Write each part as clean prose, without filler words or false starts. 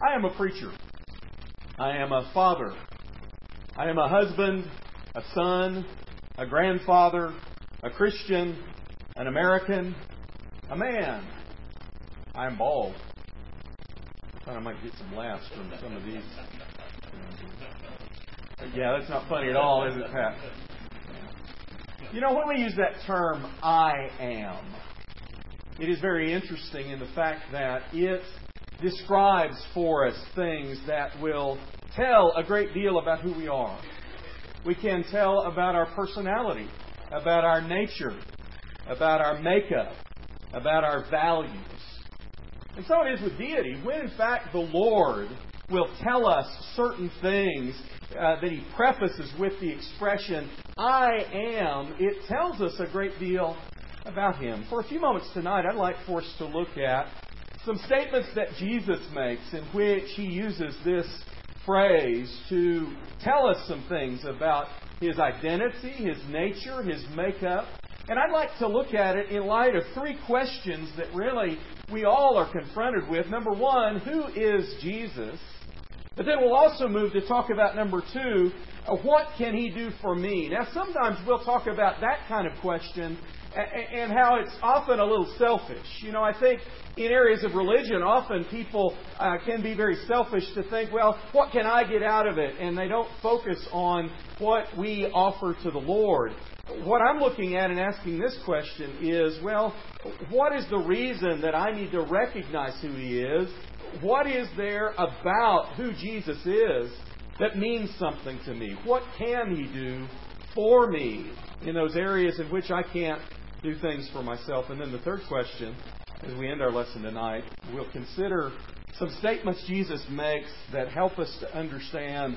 I am a preacher. I am a father. I am a husband, a son, a grandfather, a Christian, an American, a man. I am bald. I thought I might get some laughs from some of these. Yeah, that's not funny at all, is it, Pat? You know, when we use that term, I am, it is very interesting in the fact that it describes for us things that will tell a great deal about who we are. We can tell about our personality, about our nature, about our makeup, about our values. And so it is with deity. When in fact the Lord will tell us certain things that He prefaces with the expression, I am, it tells us a great deal about Him. For a few moments tonight, I'd like for us to look at some statements that Jesus makes in which He uses this phrase to tell us some things about His identity, His nature, His makeup. And I'd like to look at it in light of three questions that really we all are confronted with. Number one, who is Jesus? But then we'll also move to talk about number two, what can He do for me? Now, sometimes we'll talk about that kind of question and how it's often a little selfish. You know, I think in areas of religion, often people can be very selfish to think, well, what can I get out of it? And they don't focus on what we offer to the Lord. What I'm looking at and asking this question is, well, what is the reason that I need to recognize who He is? What is there about who Jesus is that means something to me? What can He do for me in those areas in which I can't do things for myself? And then the third question, as we end our lesson tonight, we'll consider some statements Jesus makes that help us to understand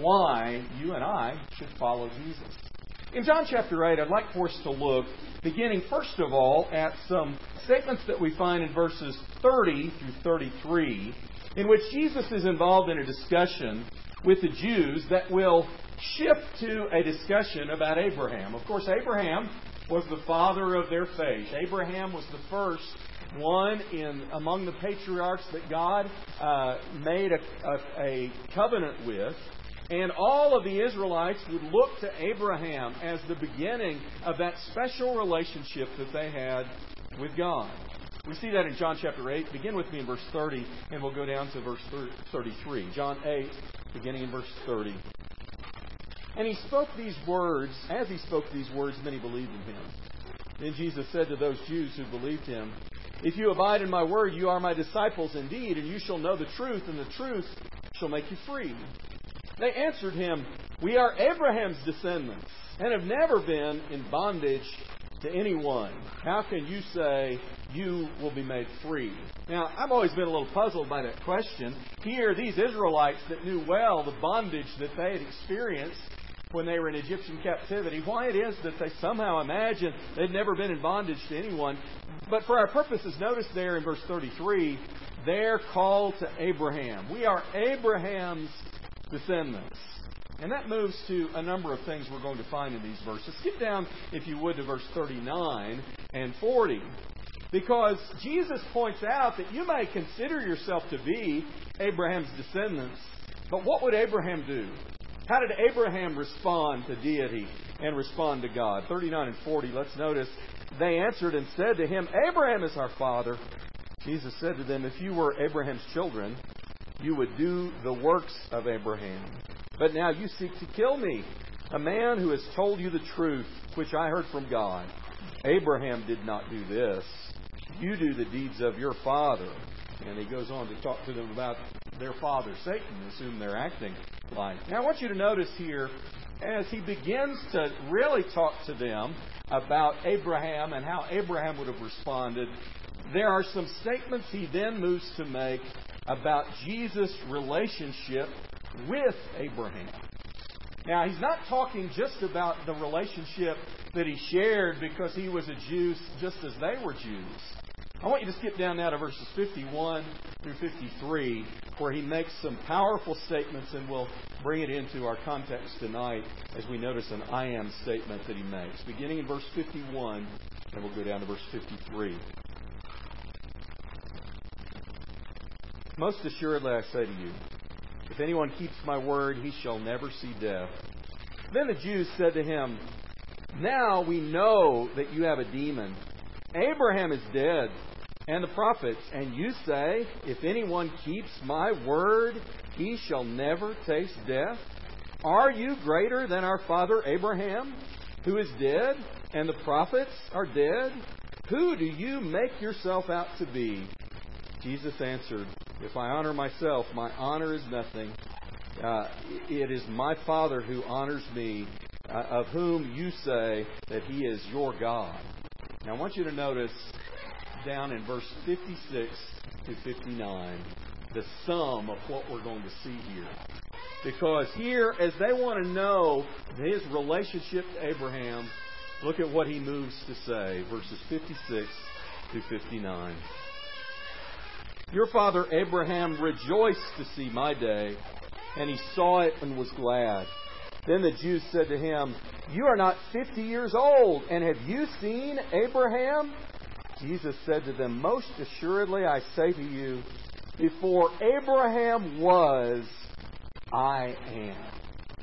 why you and I should follow Jesus. In John chapter 8, I'd like for us to look, beginning first of all, at some statements that we find in verses 30 through 33, in which Jesus is involved in a discussion with the Jews that will shift to a discussion about Abraham. Of course, Abraham was the father of their faith. Abraham was the first one among the patriarchs that God made a covenant with. And all of the Israelites would look to Abraham as the beginning of that special relationship that they had with God. We see that in John chapter 8. Begin with me in verse 30, and we'll go down to verse 33. John 8, beginning in verse 30. And He spoke these words. As He spoke these words, many believed in Him. Then Jesus said to those Jews who believed Him, If you abide in my word, you are my disciples indeed, and you shall know the truth, and the truth shall make you free. They answered Him, We are Abraham's descendants, and have never been in bondage to anyone. How can you say you will be made free? Now, I've always been a little puzzled by that question. Here, these Israelites that knew well the bondage that they had experienced when they were in Egyptian captivity, why it is that they somehow imagine they'd never been in bondage to anyone. But for our purposes, notice there in verse 33, their call to Abraham. We are Abraham's descendants. And that moves to a number of things we're going to find in these verses. Skip down, if you would, to verse 39 and 40. Because Jesus points out that you may consider yourself to be Abraham's descendants, but what would Abraham do? How did Abraham respond to deity and respond to God? 39 and 40, let's notice. They answered and said to him, Abraham is our father. Jesus said to them, If you were Abraham's children, you would do the works of Abraham. But now you seek to kill me, a man who has told you the truth, which I heard from God. Abraham did not do this. You do the deeds of your father. And he goes on to talk to them about their father, Satan, as whom they're acting like. Now I want you to notice here, as he begins to really talk to them about Abraham and how Abraham would have responded, there are some statements he then moves to make about Jesus' relationship with Abraham. Now, he's not talking just about the relationship that he shared because he was a Jew just as they were Jews. I want you to skip down now to verses 51 through 53, where he makes some powerful statements, and we'll bring it into our context tonight as we notice an I am statement that he makes. Beginning in verse 51, and we'll go down to verse 53. Most assuredly I say to you, if anyone keeps my word, he shall never see death. Then the Jews said to him, now we know that you have a demon. Abraham is dead, and the prophets, and you say, if anyone keeps my word, he shall never taste death. Are you greater than our father Abraham, who is dead, and the prophets are dead? Who do you make yourself out to be? Jesus answered, if I honor myself, my honor is nothing. It is my Father who honors me, of whom you say that He is your God. Now I want you to notice down in verse 56 to 59 the sum of what we're going to see here. Because here, as they want to know his relationship to Abraham, look at what he moves to say, verses 56 to 59. Your father Abraham rejoiced to see my day, and he saw it and was glad. Then the Jews said to him, you are not 50 years old, and have you seen Abraham? Jesus said to them, most assuredly I say to you, before Abraham was, I am.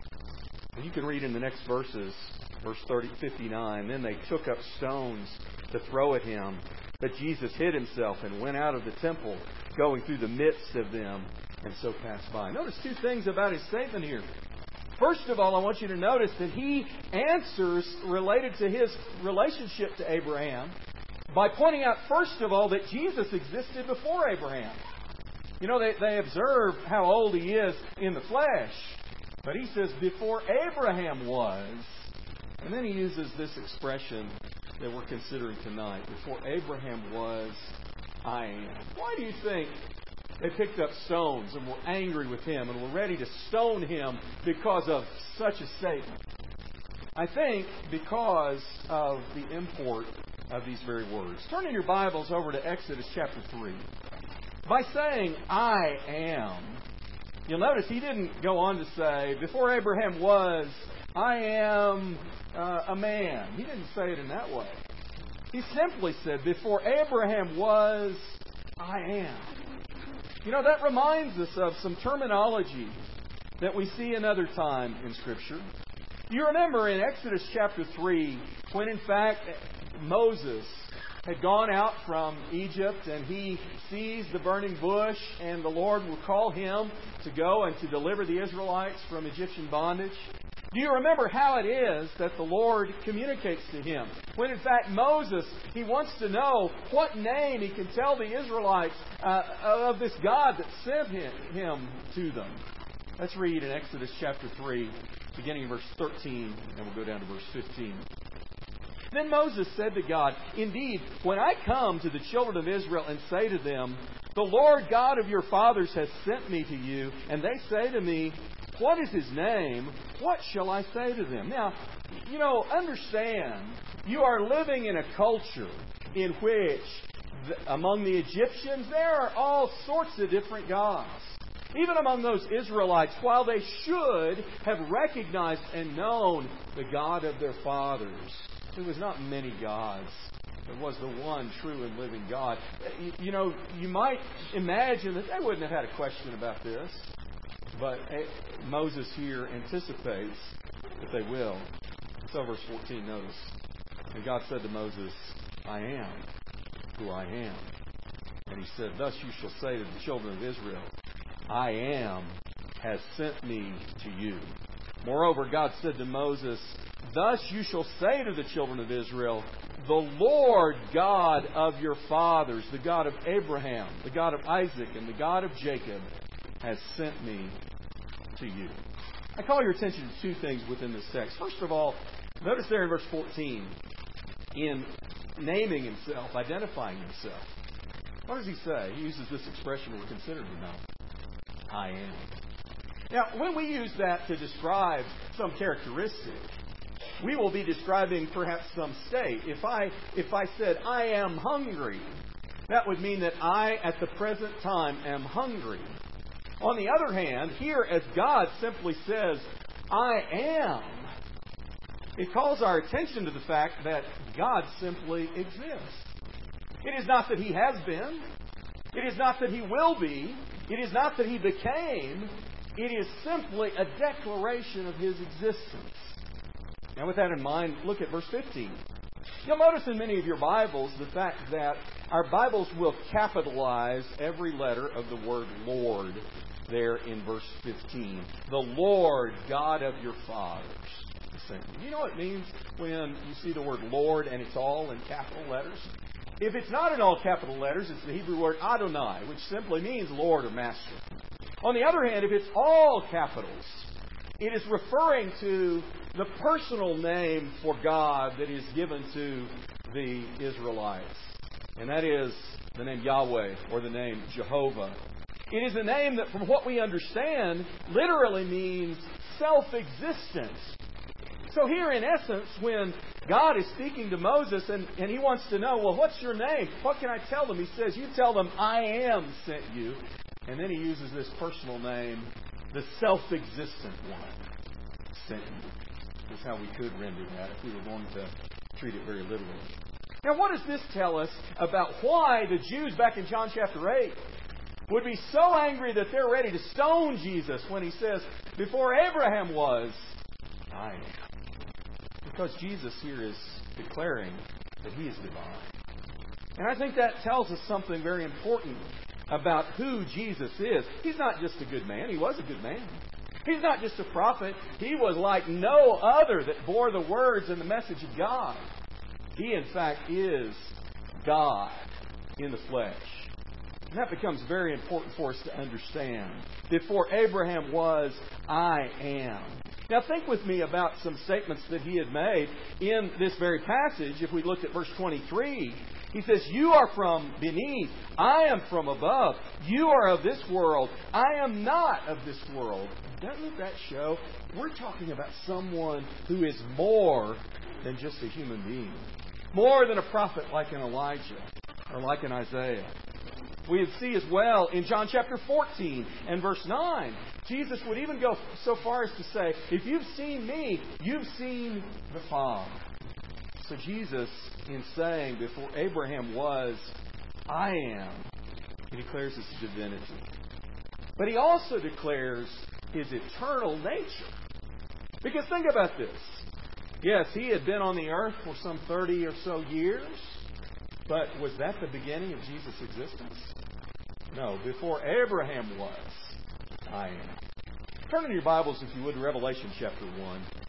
And you can read in the next verses, verse 59, then they took up stones to throw at him. But Jesus hid himself and went out of the temple, going through the midst of them, and so passed by. Notice two things about his statement here. First of all, I want you to notice that he answers related to his relationship to Abraham by pointing out, first of all, that Jesus existed before Abraham. You know, they observe how old he is in the flesh. But he says, before Abraham was. And then he uses this expression that we're considering tonight. Before Abraham was, I am. Why do you think they picked up stones and were angry with him and were ready to stone him because of such a statement? I think because of the import of these very words. Turn in your Bibles over to Exodus chapter 3. By saying, I am, you'll notice he didn't go on to say, before Abraham was, I am a man. He didn't say it in that way. He simply said, before Abraham was, I am. You know, that reminds us of some terminology that we see another time in Scripture. You remember in Exodus chapter 3, when in fact Moses had gone out from Egypt and he sees the burning bush and the Lord will call him to go and to deliver the Israelites from Egyptian bondage. Do you remember how it is that the Lord communicates to him? When in fact Moses, he wants to know what name he can tell the Israelites of this God that sent him to them. Let's read in Exodus chapter 3, beginning in verse 13, and we'll go down to verse 15. Then Moses said to God, indeed, when I come to the children of Israel and say to them, the Lord God of your fathers has sent me to you, and they say to me, what is his name? What shall I say to them? Now, you know, understand, you are living in a culture in which, among the Egyptians, there are all sorts of different gods. Even among those Israelites, while they should have recognized and known the God of their fathers, there was not many gods. There was the one true and living God. You know, you might imagine that they wouldn't have had a question about this. But Moses here anticipates that they will. So verse 14, notice. And God said to Moses, I am who I am. And he said, thus you shall say to the children of Israel, I am has sent me to you. Moreover, God said to Moses, thus you shall say to the children of Israel, the Lord God of your fathers, the God of Abraham, the God of Isaac, and the God of Jacob, has sent me to you. I call your attention to two things within this text. First of all, notice there in verse 14, in naming himself, identifying himself. What does he say? He uses this expression we're considering tonight. I am. Now, when we use that to describe some characteristic, we will be describing perhaps some state. If I said, I am hungry, that would mean that I, at the present time, am hungry. On the other hand, here, as God simply says, I am, it calls our attention to the fact that God simply exists. It is not that He has been. It is not that He will be. It is not that He became, it is simply a declaration of His existence. Now with that in mind, look at verse 15. You'll notice in many of your Bibles the fact that our Bibles will capitalize every letter of the word Lord there in verse 15. The Lord God of your fathers. You know what it means when you see the word Lord and it's all in capital letters? If it's not in all capital letters, it's the Hebrew word Adonai, which simply means Lord or Master. On the other hand, if it's all capitals, it is referring to the personal name for God that is given to the Israelites. And that is the name Yahweh or the name Jehovah. It is a name that, from what we understand, literally means self-existence. So here, in essence, when God is speaking to Moses and he wants to know, well, what's your name? What can I tell them? He says, you tell them, I am sent you. And then he uses this personal name, the self-existent one, sent you. Is how we could render that if we were going to treat it very literally. Now, what does this tell us about why the Jews back in John chapter 8 would be so angry that they're ready to stone Jesus when he says, before Abraham was, I am. Because Jesus here is declaring that He is divine. And I think that tells us something very important about who Jesus is. He's not just a good man. He was a good man. He's not just a prophet. He was like no other that bore the words and the message of God. He, in fact, is God in the flesh. And that becomes very important for us to understand. Before Abraham was, I am. Now think with me about some statements that he had made in this very passage. If we looked at verse 23, he says, you are from beneath, I am from above. You are of this world, I am not of this world. Doesn't that show we're talking about someone who is more than just a human being? More than a prophet like an Elijah or like an Isaiah. We would see as well in John chapter 14 and verse 9, Jesus would even go so far as to say, if you've seen me, you've seen the Father. So Jesus, in saying, before Abraham was, I am, he declares His divinity. But He also declares His eternal nature. Because think about this. Yes, He had been on the earth for some 30 or so years. But was that the beginning of Jesus' existence? No. Before Abraham was, I am. Turn in your Bibles, if you would, to Revelation chapter 1.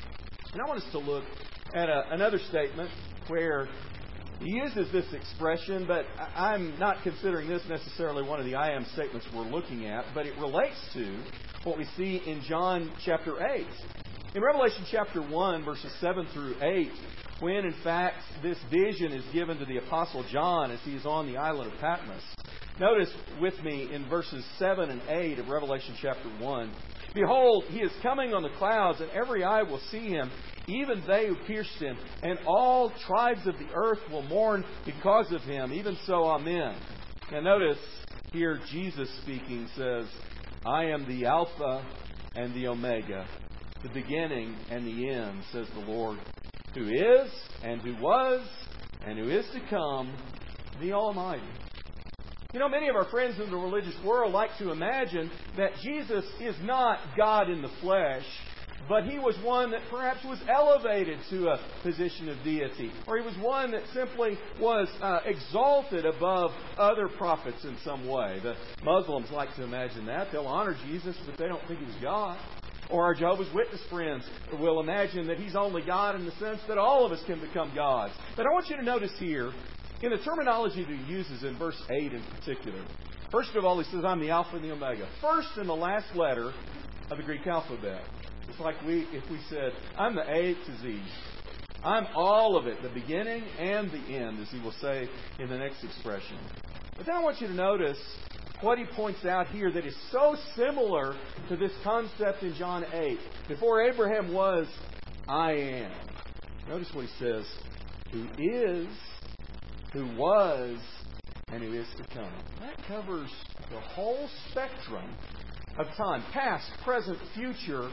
And I want us to look at another statement where he uses this expression, but I'm not considering this necessarily one of the I am statements we're looking at, but it relates to what we see in John chapter 8. In Revelation chapter 1, verses 7 through 8, when in fact this vision is given to the Apostle John as he is on the island of Patmos. Notice with me in verses 7 and 8 of Revelation chapter 1. Behold, He is coming on the clouds, and every eye will see Him, even they who pierced Him, and all tribes of the earth will mourn because of Him. Even so, Amen. Now notice here Jesus speaking says, I am the Alpha and the Omega, the beginning and the end, says the Lord, who is, and who was, and who is to come, the Almighty. You know, many of our friends in the religious world like to imagine that Jesus is not God in the flesh, but He was one that perhaps was elevated to a position of deity, or He was one that simply was exalted above other prophets in some way. The Muslims like to imagine that. They'll honor Jesus, but they don't think He was God. Or our Jehovah's Witness friends will imagine that He's only God in the sense that all of us can become gods. But I want you to notice here, in the terminology that He uses in verse 8 in particular, first of all, He says, I'm the Alpha and the Omega. First and the last letter of the Greek alphabet. It's like if we said, I'm the A to Z. I'm all of it, the beginning and the end, as He will say in the next expression. But then I want you to notice what He points out here that is so similar to this concept in John 8. Before Abraham was, I am. Notice what He says, who is, who was, and who is to come. That covers the whole spectrum of time, past, present, future,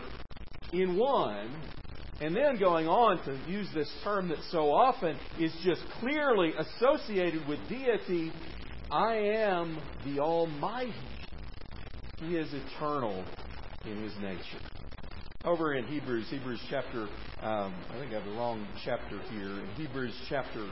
in one. And then going on to use this term that so often is just clearly associated with deity, I am the Almighty. He is eternal in His nature. Over in Hebrews chapter, I think I have the wrong chapter here. In Hebrews chapter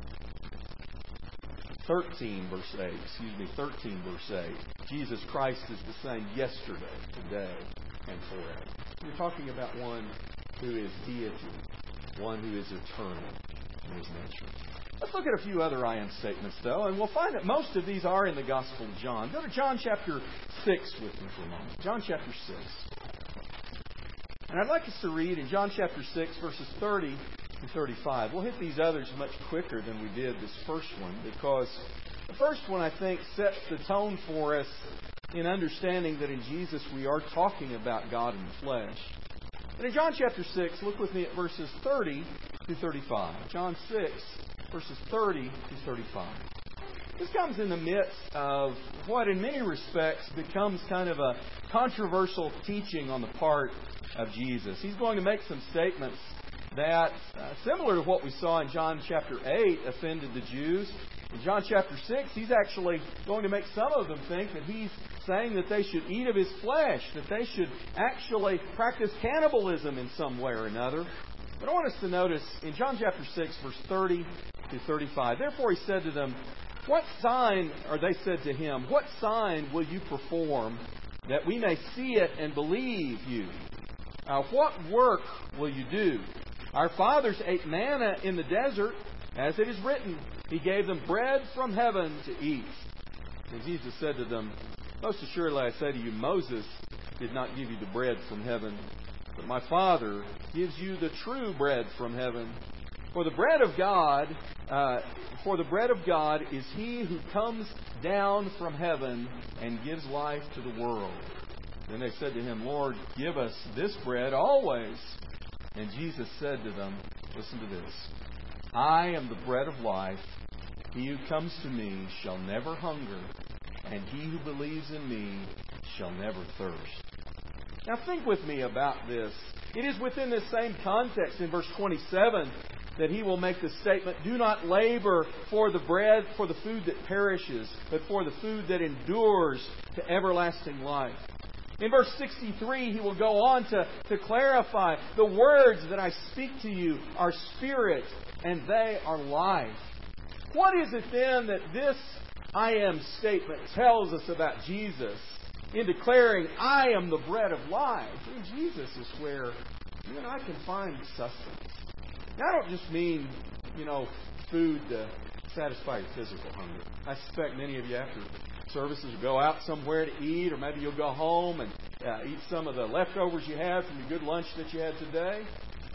13, verse 8. 13, verse 8. Jesus Christ is the same yesterday, today, and forever. We're talking about one who is deity, one who is eternal in His nature. Let's look at a few other I am statements, though, and we'll find that most of these are in the Gospel of John. Go to John chapter 6 with me for a moment. John chapter 6. And I'd like us to read in John chapter 6, verses 30 and 35. We'll hit these others much quicker than we did this first one, because the first one, I think, sets the tone for us in understanding that in Jesus we are talking about God in the flesh. But in John chapter 6, look with me at verses 30 through 35. John 6, verses 30 through 35. This comes in the midst of what in many respects becomes kind of a controversial teaching on the part of Jesus. He's going to make some statements that, similar to what we saw in John chapter 8, offended the Jews. In John chapter 6, he's actually going to make some of them think that he's saying that they should eat of His flesh, that they should actually practice cannibalism in some way or another. But I want us to notice in John chapter 6, verse 30 to 35, therefore He said to them, what sign, or they said to Him, what sign will you perform that we may see it and believe you? What work will you do? Our fathers ate manna in the desert, as it is written, He gave them bread from heaven to eat. And Jesus said to them, most assuredly I say to you, Moses did not give you the bread from heaven, but my Father gives you the true bread from heaven. For the bread of God is He who comes down from heaven and gives life to the world. Then they said to Him, Lord, give us this bread always. And Jesus said to them, listen to this, I am the bread of life. He who comes to me shall never hunger, and he who believes in me shall never thirst. Now think with me about this. It is within this same context in verse 27 that He will make the statement, do not labor for the bread, for the food that perishes, but for the food that endures to everlasting life. In verse 63, He will go on to clarify, the words that I speak to you are spirit and they are life. What is it then that this I am statement tells us about Jesus in declaring, I am the bread of life? In Jesus is where you and I can find sustenance. Now, I don't just mean, food to satisfy your physical hunger. I suspect many of you after services will go out somewhere to eat, or maybe you'll go home and eat some of the leftovers you had from your good lunch that you had today.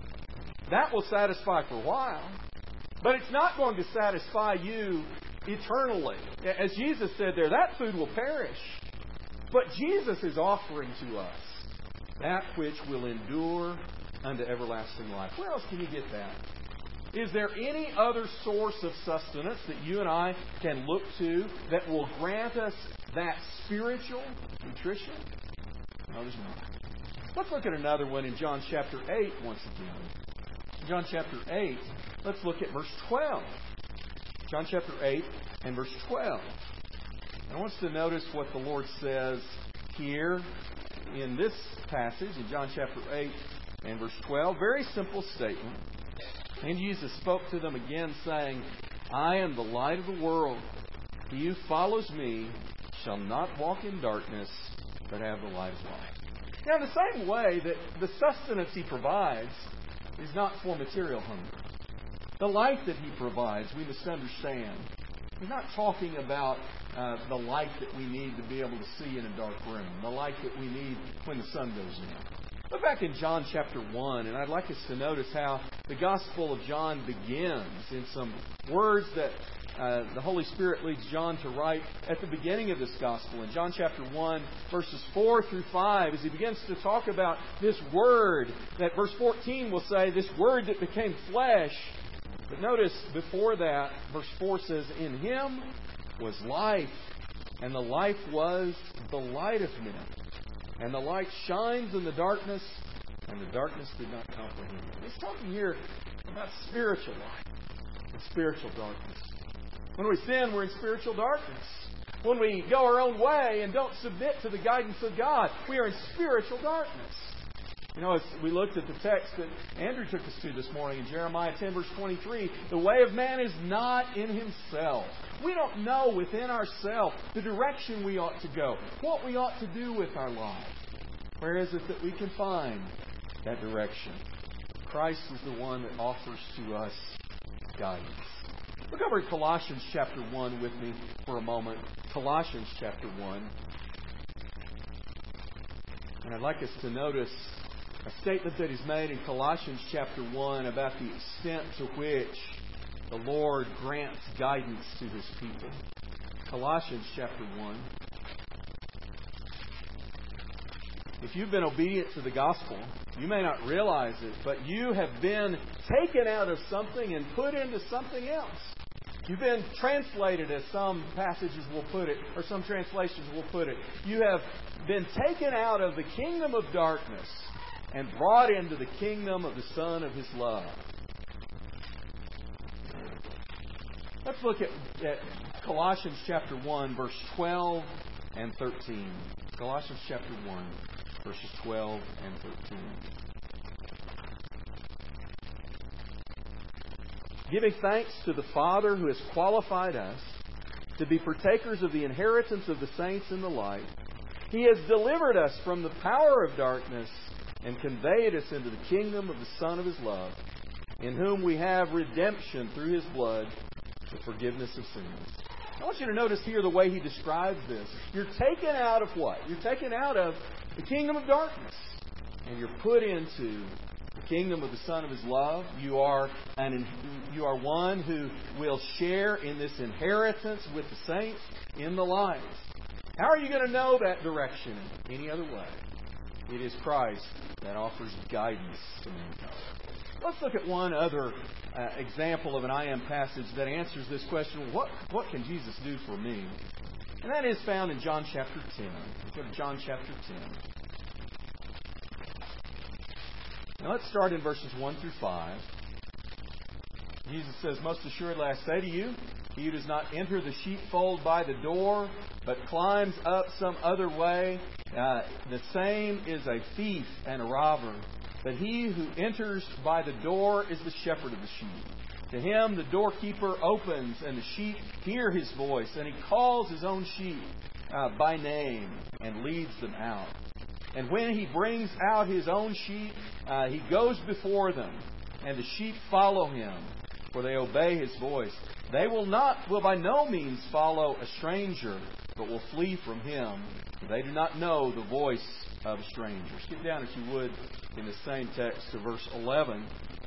That will satisfy for a while, but it's not going to satisfy you eternally. As Jesus said there, that food will perish. But Jesus is offering to us that which will endure unto everlasting life. Where else can you get that? Is there any other source of sustenance that you and I can look to that will grant us that spiritual nutrition? No, there's not. Let's look at another one in John chapter 8 once again. John chapter 8, let's look at verse 12. John chapter 8 and verse 12. I want us to notice what the Lord says here in this passage in John chapter 8 and verse 12. Very simple statement. And Jesus spoke to them again, saying, I am the light of the world. He who follows me shall not walk in darkness, but have the light of life. Now, in the same way that the sustenance He provides is not for material hunger. The light that He provides, we must understand, He's not talking about the light that we need to be able to see in a dark room, the light that we need when the sun goes in. Look back in John chapter 1, and I'd like us to notice how the Gospel of John begins in some words that the Holy Spirit leads John to write at the beginning of this Gospel. In John chapter 1, verses 4 through 5, as he begins to talk about this Word, that verse 14 will say, this Word that became flesh. But notice before that, verse 4 says, in Him was life, and the life was the light of men. And the light shines in the darkness, and the darkness did not comprehend it. He's talking here about spiritual light and spiritual darkness. When we sin, we're in spiritual darkness. When we go our own way and don't submit to the guidance of God, we are in spiritual darkness. You know, as we looked at the text that Andrew took us to this morning in Jeremiah 10, verse 23, the way of man is not in himself. We don't know within ourselves the direction we ought to go, what we ought to do with our lives. Where is it that we can find that direction? Christ is the one that offers to us guidance. Look over at Colossians chapter 1 with me for a moment. Colossians chapter 1. And I'd like us to notice a statement that is made in Colossians chapter 1 about the extent to which the Lord grants guidance to His people. Colossians chapter 1. If you've been obedient to the gospel, you may not realize it, but you have been taken out of something and put into something else. You've been translated, as some passages will put it, or some translations will put it. You have been taken out of the kingdom of darkness and brought into the kingdom of the Son of His love. Let's look at Colossians chapter 1, verse 12 and 13. Colossians chapter 1, verses 12 and 13. Giving thanks to the Father who has qualified us to be partakers of the inheritance of the saints in the light, He has delivered us from the power of darkness and conveyed us into the kingdom of the Son of His love, in whom we have redemption through His blood, the forgiveness of sins. I want you to notice here the way he describes this. You're taken out of what? You're taken out of the kingdom of darkness, and you're put into the kingdom of the Son of His love. You are one who will share in this inheritance with the saints in the light. How are you going to know that direction any other way? It is Christ that offers guidance to mankind. Let's look at one other example of an I am passage that answers this question, what can Jesus do for me? And that is found in John chapter 10. Go to John chapter 10. Now let's start in verses 1 through 5. Jesus says, "Most assuredly I say to you, he who does not enter the sheepfold by the door, but climbs up some other way, the same is a thief and a robber. But he who enters by the door is the shepherd of the sheep. To him the doorkeeper opens, and the sheep hear his voice, and he calls his own sheep by name and leads them out. And when he brings out his own sheep, he goes before them, and the sheep follow him, for they obey his voice. They will by no means follow a stranger, but will flee from him. They do not know the voice of a stranger." Skip down, if you would, in the same text to verse 11.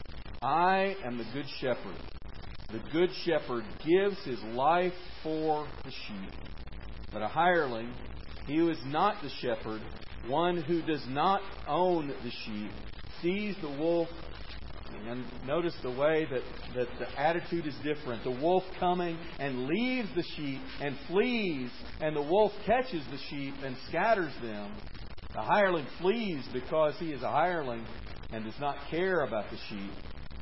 "I am the good shepherd. The good shepherd gives his life for the sheep. But a hireling, he who is not the shepherd, one who does not own the sheep, sees the wolf." And notice the way that the attitude is different. The wolf coming and leaves the sheep and flees, and the wolf catches the sheep and scatters them. The hireling flees because he is a hireling and does not care about the sheep.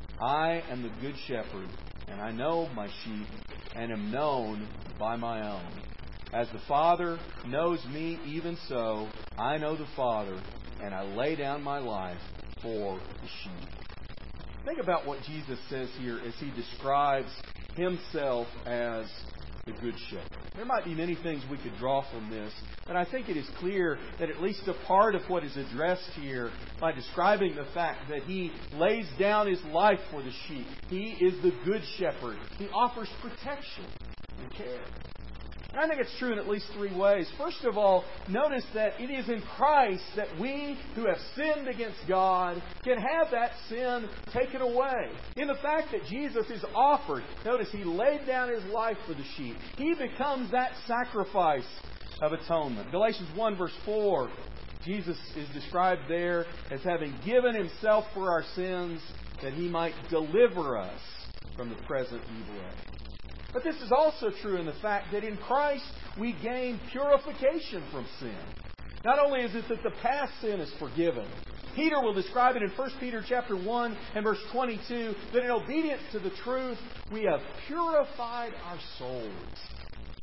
I am the good shepherd, and I know my sheep, and am known by my own. As the Father knows me, even so I know the Father, and I lay down my life for the sheep. Think about what Jesus says here as he describes himself as the good shepherd. There might be many things we could draw from this, but I think it is clear that at least a part of what is addressed here by describing the fact that he lays down his life for the sheep. He is the good shepherd. He offers protection and care. And I think it's true in at least three ways. First of all, notice that it is in Christ that we who have sinned against God can have that sin taken away. In the fact that Jesus is offered, notice he laid down his life for the sheep. He becomes that sacrifice of atonement. Galatians 1 verse 4, Jesus is described there as having given himself for our sins that he might deliver us from the present evil age. But this is also true in the fact that in Christ we gain purification from sin. Not only is it that the past sin is forgiven, Peter will describe it in 1 Peter chapter 1 and verse 22, that in obedience to the truth we have purified our souls.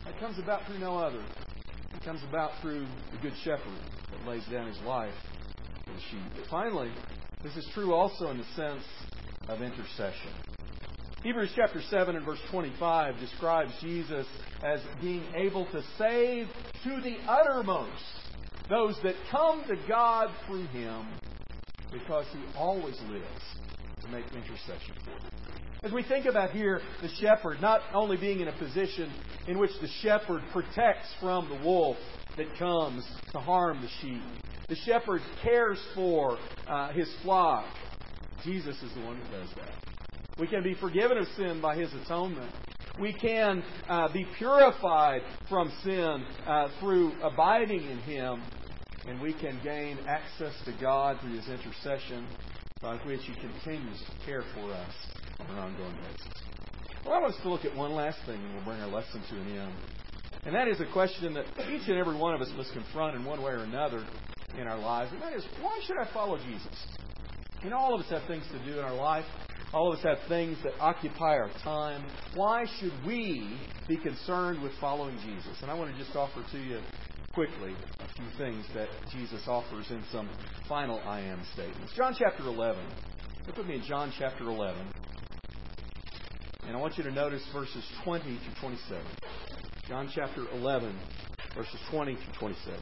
That comes about through no other. It comes about through the Good Shepherd that lays down His life for the sheep. But finally, this is true also in the sense of intercession. Hebrews chapter 7 and verse 25 describes Jesus as being able to save to the uttermost those that come to God through Him, because He always lives to make intercession for them. As we think about here, the shepherd not only being in a position in which the shepherd protects from the wolf that comes to harm the sheep, the shepherd cares for his flock. Jesus is the one who does that. We can be forgiven of sin by His atonement. We can be purified from sin through abiding in Him. And we can gain access to God through His intercession, by which He continues to care for us on an ongoing basis. Well, I want us to look at one last thing, and we'll bring our lesson to an end. And that is a question that each and every one of us must confront in one way or another in our lives. And that is, why should I follow Jesus? You know, all of us have things to do in our life. All of us have things that occupy our time. Why should we be concerned with following Jesus? And I want to just offer to you quickly a few things that Jesus offers in some final I am statements. John chapter 11. Look with me in John chapter 11. And I want you to notice verses 20 to 27. John chapter 11, verses 20 to 27.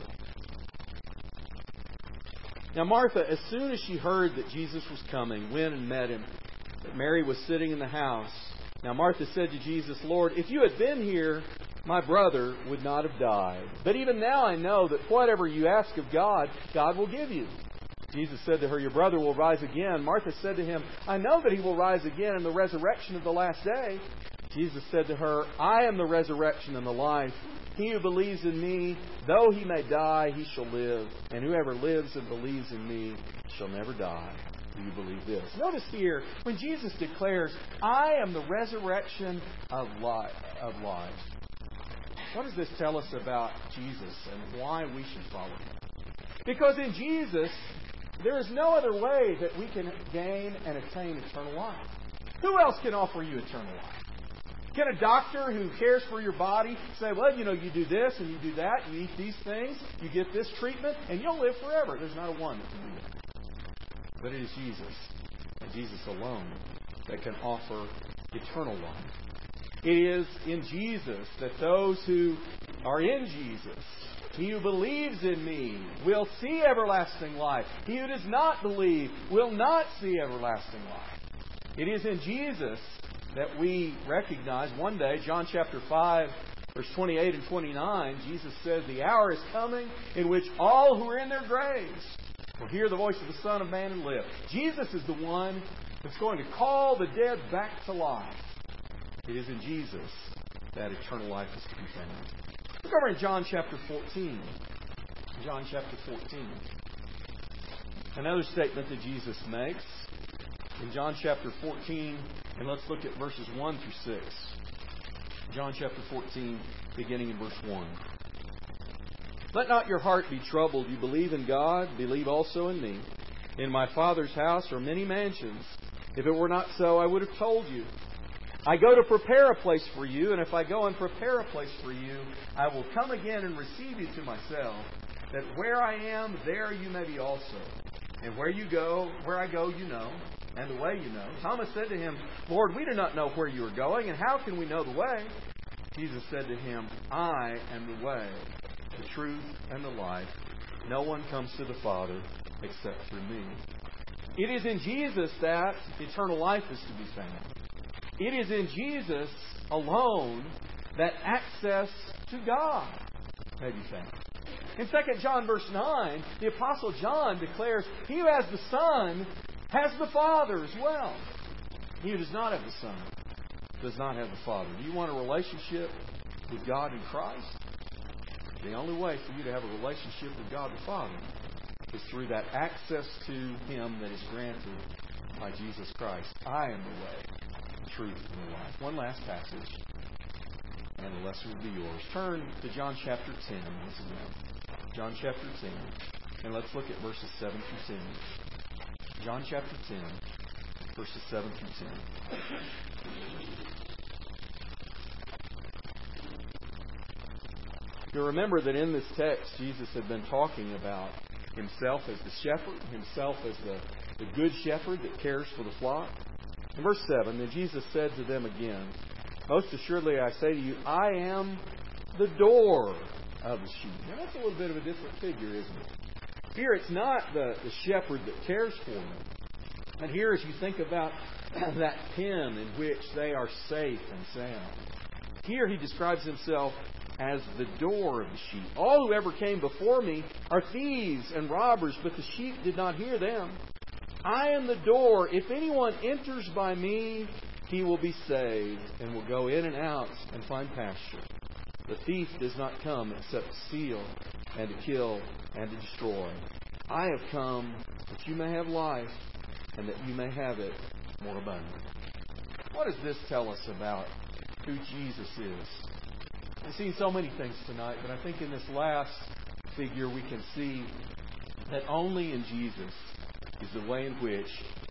Now Martha, as soon as she heard that Jesus was coming, went and met Him. But Mary was sitting in the house. Now Martha said to Jesus, Lord, if you had been here, my brother would not have died. But even now I know that whatever you ask of God, God will give you. Jesus said to her, your brother will rise again. Martha said to Him, I know that he will rise again in the resurrection of the last day. Jesus said to her, I am the resurrection and the life. He who believes in me, though he may die, he shall live. And whoever lives and believes in me shall never die. Do you believe this? Notice here, when Jesus declares, I am the resurrection of life. What does this tell us about Jesus and why we should follow Him? Because in Jesus, there is no other way that we can gain and attain eternal life. Who else can offer you eternal life? Can a doctor who cares for your body say, well, you know, you do this and you do that, you eat these things, you get this treatment, and you'll live forever? There's not a one that can do that. But it is Jesus, and Jesus alone, that can offer eternal life. It is in Jesus that those who are in Jesus, he who believes in me will see everlasting life. He who does not believe will not see everlasting life. It is in Jesus that we recognize one day, John chapter 5, verse 28 and 29, Jesus says, the hour is coming in which all who are in their graves will hear the voice of the Son of Man and live. Jesus is the one that's going to call the dead back to life. It is in Jesus that eternal life is to be found. Look over in John chapter 14. John chapter 14. Another statement that Jesus makes in John chapter 14, and let's look at verses 1 through 6. John chapter 14, beginning in verse 1. Let not your heart be troubled. You believe in God, believe also in me. In my Father's house are many mansions. If it were not so, I would have told you. I go to prepare a place for you, and if I go and prepare a place for you, I will come again and receive you to myself, that where I am, there you may be also. And where I go, you know, and the way you know. Thomas said to him, Lord, we do not know where you are going, and how can we know the way? Jesus said to him, I am the way, the truth, and the life. No one comes to the Father except through me. It is in Jesus that eternal life is to be found. It is in Jesus alone that access to God may be found. In 2 John verse 9, the Apostle John declares, he who has the Son has the Father as well. He who does not have the Son does not have the Father. Do you want a relationship with God in Christ? The only way for you to have a relationship with God the Father is through that access to Him that is granted by Jesus Christ. I am the way, the truth, and the life. One last passage, and the lesson will be yours. Turn to John chapter 10 once again. John chapter 10. And let's look at verses 7 through 10. John chapter 10, verses 7 through 10. You'll remember that in this text, Jesus had been talking about Himself as the shepherd, Himself as the good shepherd that cares for the flock. In verse 7, then Jesus said to them again, most assuredly I say to you, I am the door of the sheep. Now that's a little bit of a different figure, isn't it? Here it's not the shepherd that cares for them. And here as you think about that pen in which they are safe and sound, here He describes Himself as the door of the sheep. All who ever came before me are thieves and robbers, but the sheep did not hear them. I am the door. If anyone enters by me, he will be saved and will go in and out and find pasture. The thief does not come except to steal and to kill and to destroy. I have come that you may have life and that you may have it more abundantly. What does this tell us about who Jesus is? We've seen so many things tonight, but I think in this last figure we can see that only in Jesus is the way in which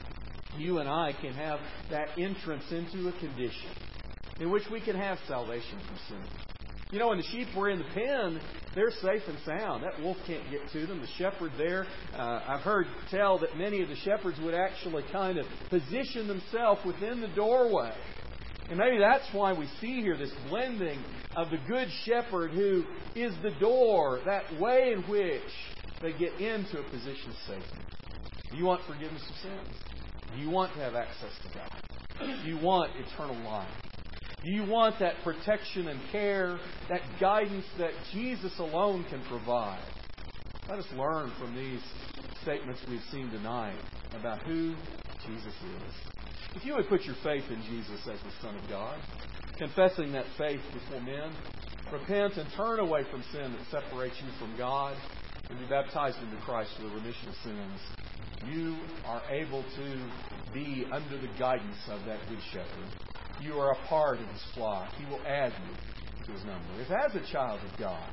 you and I can have that entrance into a condition in which we can have salvation from sin. You know, when the sheep were in the pen, they're safe and sound. That wolf can't get to them. The shepherd there, I've heard tell that many of the shepherds would actually kind of position themselves within the doorway. And maybe that's why we see here this blending of the good shepherd who is the door, that way in which they get into a position of safety. Do you want forgiveness of sins? Do you want to have access to God? Do you want eternal life? Do you want that protection and care, that guidance that Jesus alone can provide? Let us learn from these statements we've seen tonight about who Jesus is. If you would put your faith in Jesus as the Son of God, confessing that faith before men, repent and turn away from sin that separates you from God, and be baptized into Christ for the remission of sins, you are able to be under the guidance of that good shepherd. You are a part of His flock. He will add you to His number. If as a child of God,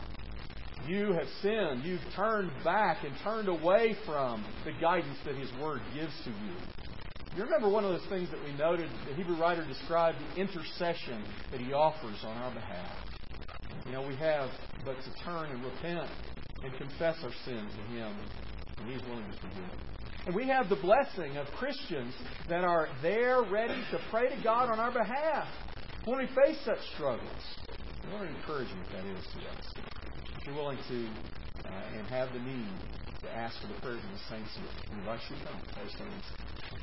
you have sinned, you've turned back and turned away from the guidance that His Word gives to you. You remember one of those things that we noted, the Hebrew writer described the intercession that He offers on our behalf. You know, we have but to turn and repent and confess our sins to Him, and He is willing to forgive. And we have the blessing of Christians that are there ready to pray to God on our behalf when we face such struggles. I want to encourage you if that is to us. If you're willing to and have the need to ask for the prayers of the saints, we invite you to come. Please stand.